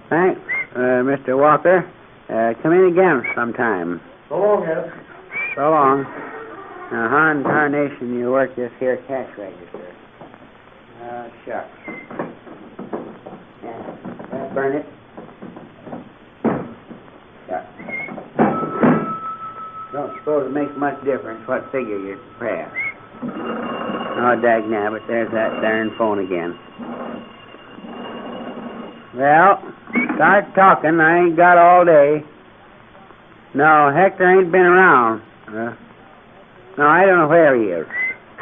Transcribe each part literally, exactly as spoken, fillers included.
Thanks, uh, Mister Walker. Uh, come in again sometime. So long, Ed. So long. Now, how in tarnation you work this here cash register? Oh, shucks. Yeah, burn it. Shucks. Don't suppose it makes much difference what figure you press. Oh, dagnabbit, there's that darn phone again. Well, start talking. I ain't got all day. No, Hector ain't been around. Uh, no, I don't know where he is.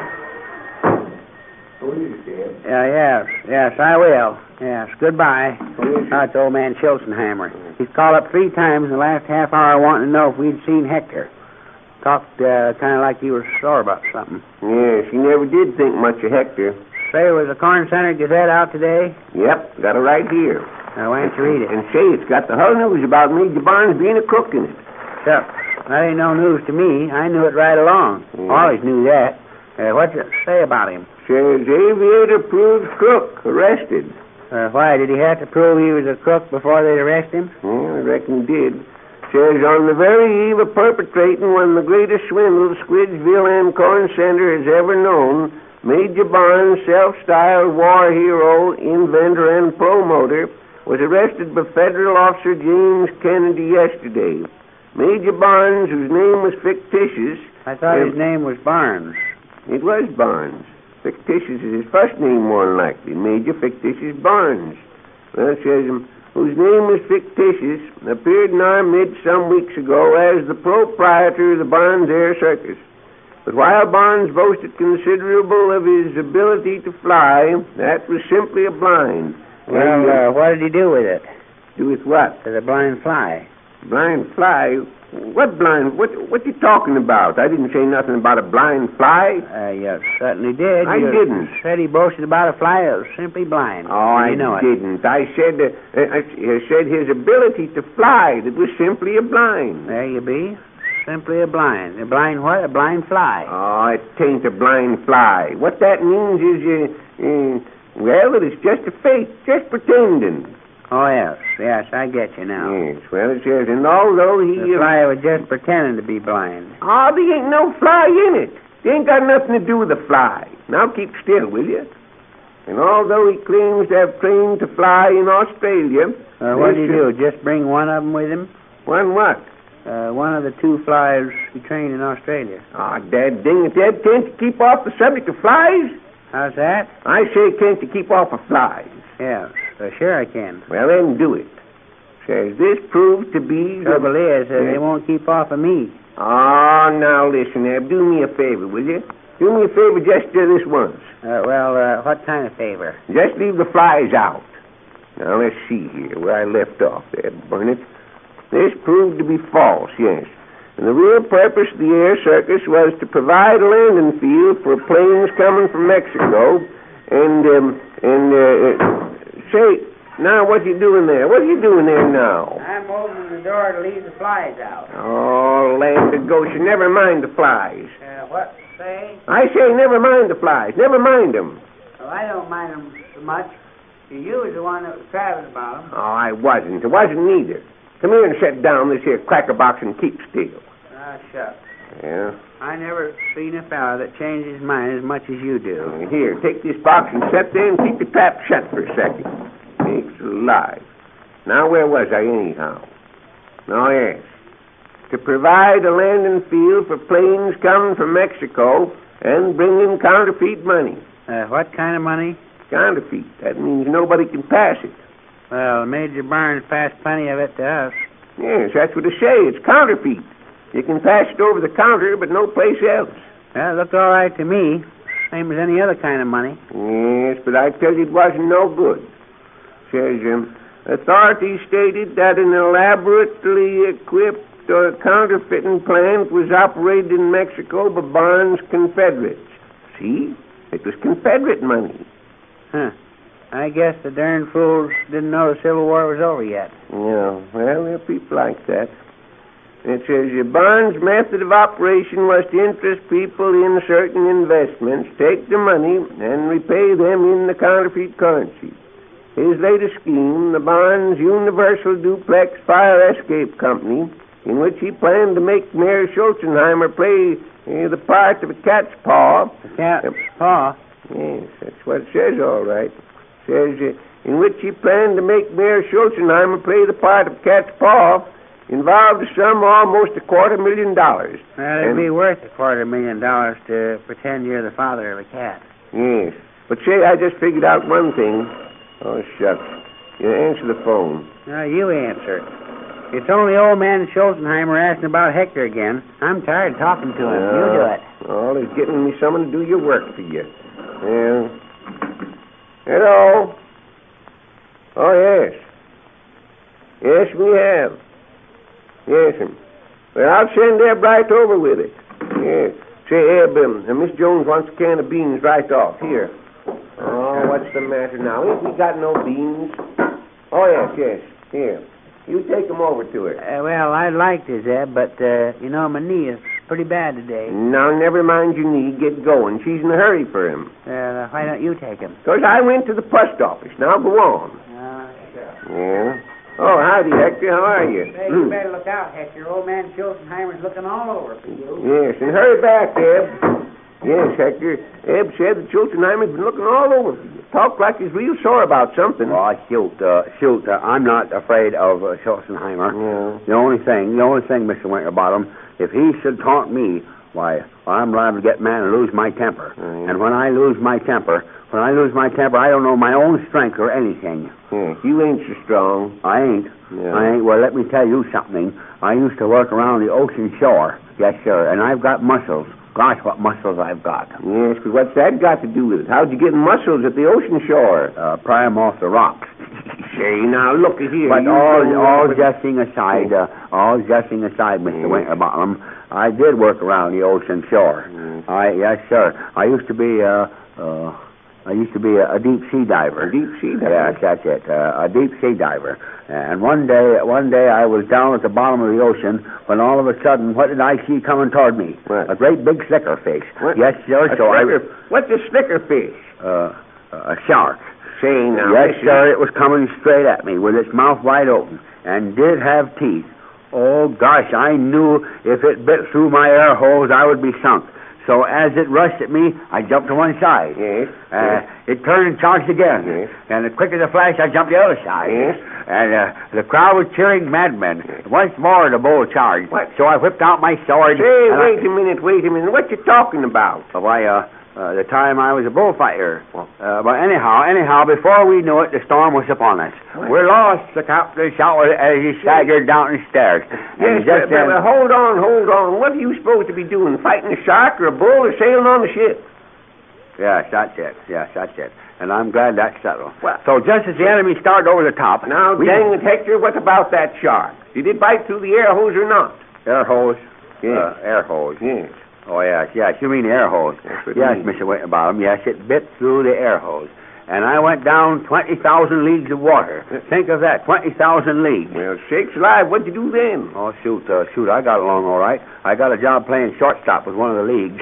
Please, Ed. Uh, yes, yes, I will. Yes, goodbye. That's old man Schulzenheimer. He's called up three times in the last half hour wanting to know if we'd seen Hector. Talked uh, kind of like he was sore about something. Yes, he never did think much of Hector. Say, was the Corn Center Gazette out today? Yep, got it right here. Uh, why don't you read it? And say, it's got the whole news about Major Barnes being a crook in it. Shucks. That ain't no news to me. I knew it right along. Mm. Always knew that. Uh, what's it say about him? Says aviator proves crook, arrested. Uh, why, did he have to prove he was a crook before they'd arrest him? Yeah, I reckon he did. Says on the very eve of perpetrating one of the greatest swindles Squidsville and Corn Center has ever known, Major Barnes, self-styled war hero, inventor, and promoter, was arrested by federal officer James Kennedy yesterday. Major Barnes, whose name was fictitious... I thought uh, his name was Barnes. It was Barnes. Fictitious is his first name, more than likely. Major Fictitious Barnes. Well, it says, um, whose name was fictitious, appeared in our midst some weeks ago as the proprietor of the Barnes Air Circus. But while Barnes boasted considerable of his ability to fly, that was simply a blind. Well, And, uh, what did he do with it? do with what? To the blind fly. Blind fly? What blind? What what you talking about? I didn't say nothing about a blind fly. Uh, you certainly did. I you didn't. Said he boasted about a fly that was simply blind. Oh, I you know didn't. I said uh, I, I said his ability to fly that was simply a blind. It. There you be. Simply a blind. A blind what? A blind fly. Oh, it ain't a blind fly. What that means is, uh, uh, well, it is just a fake, just pretending. Oh, yes. Yes, I get you now. Yes, well, it says, and although he... The fly was just pretending to be blind. Oh, there ain't no fly in it. It ain't got nothing to do with the fly. Now keep still, will you? And although he claims to have trained to fly in Australia... Uh, what did he do? Just bring one of them with him? One what? Uh, one of the two flies he trained in Australia. Oh, Dad, dang it, Dad, can't you keep off the subject of flies? How's that? I say, can't you keep off of flies? Yes. Uh, sure I can. Well, then do it. Says this proves to be... Trouble is, uh, Yeah. they won't keep off of me. Oh, now listen, Ab, do me a favor, will you? Do me a favor just uh, this once. Uh, well, uh, what kind of favor? Just leave the flies out. Now, let's see here, where I left off there, Burnett. This proved to be false, yes. And the real purpose of the air circus was to provide a landing field for planes coming from Mexico. And, um, and, uh, uh, say, now what you doing there? What are you doing there now? I'm opening the door to leave the flies out. Oh, land of Goshen, never mind the flies. Uh, what, say? I say never mind the flies. Never mind them. Well, I don't mind them so much. You was the one that was traveling about them. Oh, I wasn't. I wasn't neither. Come here and set down this here cracker box and keep still. Ah, shucks. Yeah? I never seen a fella that changed his mind as much as you do. Uh, Here, take this box and set there and keep the trap shut for a second. Sakes alive. Now, where was I anyhow? Oh, yes. To provide a landing field for planes coming from Mexico and bring in counterfeit money. Uh, what kind of money? Counterfeit. That means nobody can pass it. Well, Major Barnes passed plenty of it to us. Yes, that's what they say. It's counterfeit. You can pass it over the counter, but no place else. Well, it looked all right to me. Same as any other kind of money. Yes, but I tell you it wasn't no good. Says, um, authorities stated that an elaborately equipped uh, counterfeiting plant was operated in Mexico by Barnes' Confederates. See? It was Confederate money. Huh. I guess the darn fools didn't know the Civil War was over yet. Yeah, well, there are people like that. It says, uh, Barnes' method of operation was to interest people in certain investments, take the money, and repay them in the counterfeit currency. his latest scheme, the Barnes Universal Duplex Fire Escape Company, in which he planned to make Mayor Schulzenheimer play uh, the part of a cat's paw. A cat's paw? Yes, that's what it says, all right. It says, uh, in which he planned to make Mayor Schulzenheimer play the part of cat's paw, involved a sum of almost a quarter million dollars. Well, it'd and, be worth a quarter million dollars to pretend you're the father of a cat. Yes. But say, I just figured out one thing. Oh, shucks. You answer the phone. No, you answer. It's only old man Schulzenheimer asking about Hector again. I'm tired of talking to him. Uh, you do it. Oh, he's getting me someone to do your work for you. Yeah. Hello? Oh, yes. Yes, we have. Yes, sir. Well, I'll send Eb right over with it. Yes. Say, Eb, um, uh, Miss Jones wants a can of beans right off. Here. Oh, what's the matter now? Ain't we got no beans? Oh, yes, yes. Here. You take them over to her. Uh, well, I'd like to, Zeb, but, uh, you know, my knee is pretty bad today. Now, never mind your knee. Get going. She's in a hurry for him. Uh, why don't you take him? Because I went to the post office. Now, go on. Uh, sure. Yeah. Oh, howdy, Hector. How are you? Hey, you better look out, Hector. Old man Schulzenheimer's looking all over for you. Yes, and hurry back, Eb. Yes, Hector. Eb said that Schulzenheimer's been looking all over for you. Talk like he's real sore about something. Oh, shoot, uh, shoot. Uh, I'm not afraid of uh, Schulzenheimer. Yeah. The only thing, the only thing, Mister Winterbottom, if he should taunt me, why, I'm liable to get mad and lose my temper. Mm. And when I lose my temper, when I lose my temper, I don't know my own strength or anything. Yeah, you ain't so strong. I ain't. Yeah. I ain't. Well, let me tell you something. I used to work around the ocean shore. Yes, sir. And I've got muscles. Gosh, what muscles I've got. Yes, but what's that got to do with it? How'd you get muscles at the ocean shore? Uh, pry 'em off the rocks. Say, now, look at here. But you all, all with... jesting aside, uh, all jesting aside, Mister Mm. Winterbottom, I did work around the ocean shore. Mm. I, yes, sir. I used to be, uh, uh, I used to be a, a deep sea diver. A deep sea diver? Yes, that's it. Uh, a deep sea diver. And one day, one day I was down at the bottom of the ocean when all of a sudden, what did I see coming toward me? What? A great big slicker fish. What? Yes, sir. A so slicker, I. What's a slicker fish? Uh, a shark. Say now. Yes, sir. It was coming straight at me with its mouth wide open and did have teeth. Oh gosh, I knew if it bit through my air holes, I would be sunk. So as it rushed at me, I jumped to one side. Yes. Uh, yes. It turned and charged again. Yes. And as quick as a flash, I jumped the other side. Yes. And uh, the crowd was cheering madmen. Yes. Once more, the bull charged. What? So I whipped out my sword. Say, wait I... a minute, wait a minute. What you talking about? Oh, why, uh, uh, the time I was a bullfighter. Uh, but anyhow, anyhow, before we knew it, the storm was upon us. What? We're lost, the captain shouted as he staggered down the stairs. Yes, but, but, but hold on, hold on. What are you supposed to be doing? Fighting a shark or a bull or sailing on the ship? Yes, that's it. Yes, that's it. And I'm glad that's settled. Well, so just as the enemy started over the top... Now, we... dang it, Hector, what about that shark? Did it bite through the air hose or not? Air hose? Yes. Uh, air hose. Yes. Oh, yes, yes. You mean the air hose. Yes, Mister Winterbottom. Yes, it bit through the air hose. And I went down twenty thousand leagues of water. Think of that, twenty thousand leagues. Well, sakes alive, what'd you do then? Oh, shoot, uh, shoot, I got along all right. I got a job playing shortstop with one of the leagues.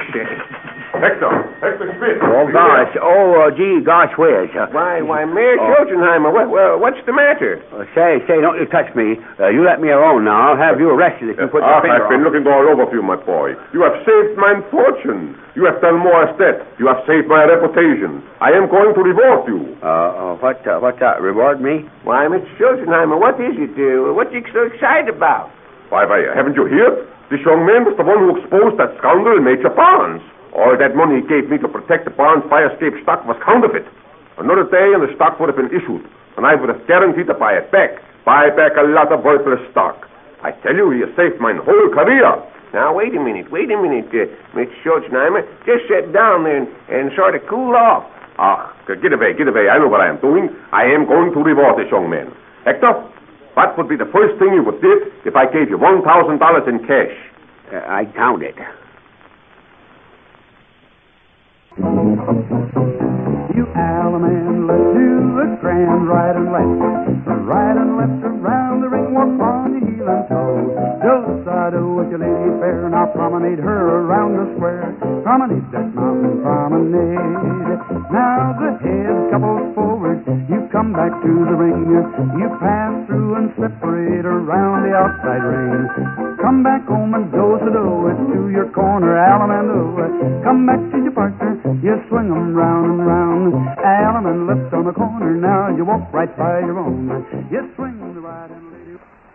Hector, Hector Smith. Oh, gosh. Oh, uh, gee, gosh whiz. Uh, why, why, Mayor oh. Schulzenheimer, what, well, what's the matter? Uh, say, say, don't you touch me. Uh, you let me alone now. I'll have you arrested if you put ah, your finger I've been on. looking all over for you, my boy. You have saved my fortune. You have done more as that. You have saved my reputation. I am going to reward you. Uh, uh what, uh, what's that? Reward me? Why, Mister Schulzenheimer, what is it? Uh, what you so excited about? Why, why, haven't you heard? This young man was the one who exposed that scoundrel, Major Barnes. All that money he gave me to protect the Barnes fire escape stock was counterfeit. Another day and the stock would have been issued, and I would have guaranteed to buy it back. Buy back a lot of worthless stock. I tell you, he has saved my whole career. Now, wait a minute, wait a minute, uh, Mister Schulzenheimer. Just sit down there and, and sort of cool off. Ah, get away, get away. I know what I am doing. I am going to reward this young man. Hector, what would be the first thing you would do if I gave you one thousand dollars in cash? Uh, I count it. You allemande, let's do a grand right and left. Right and left around the ring, walk on your heel and toe. Do side with your lady fair, now promenade her around the square. Promenade that mountain promenade. Now the head couples forward, you come back to the ring. You pass through and separate around the outside ring. Come back home and do-so-do it to your corner, Alamando. Come back to your partner, you swing 'em round and round. Alaman left on the corner, now you walk right by your own. You swing the right and lady.